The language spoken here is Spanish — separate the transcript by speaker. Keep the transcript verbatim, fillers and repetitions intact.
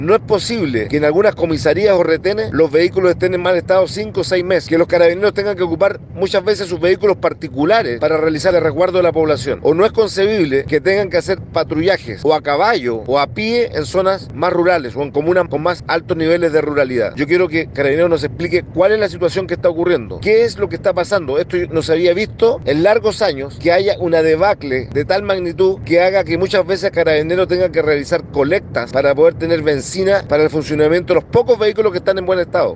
Speaker 1: No es posible que en algunas comisarías o retenes los vehículos estén en mal estado cinco o seis meses, que los carabineros tengan que ocupar muchas veces sus vehículos particulares para realizar el resguardo de la población. O no es concebible que tengan que hacer patrullajes o a caballo o a pie en zonas más rurales o en comunas con más altos niveles de ruralidad. Yo quiero que Carabineros nos explique cuál es la situación que está ocurriendo, qué es lo que está pasando. Esto no se había visto en largos años, que haya una debacle de tal magnitud que haga que muchas veces Carabineros tengan que realizar colectas para poder tener benzina para el funcionamiento de los pocos vehículos que están en buen estado.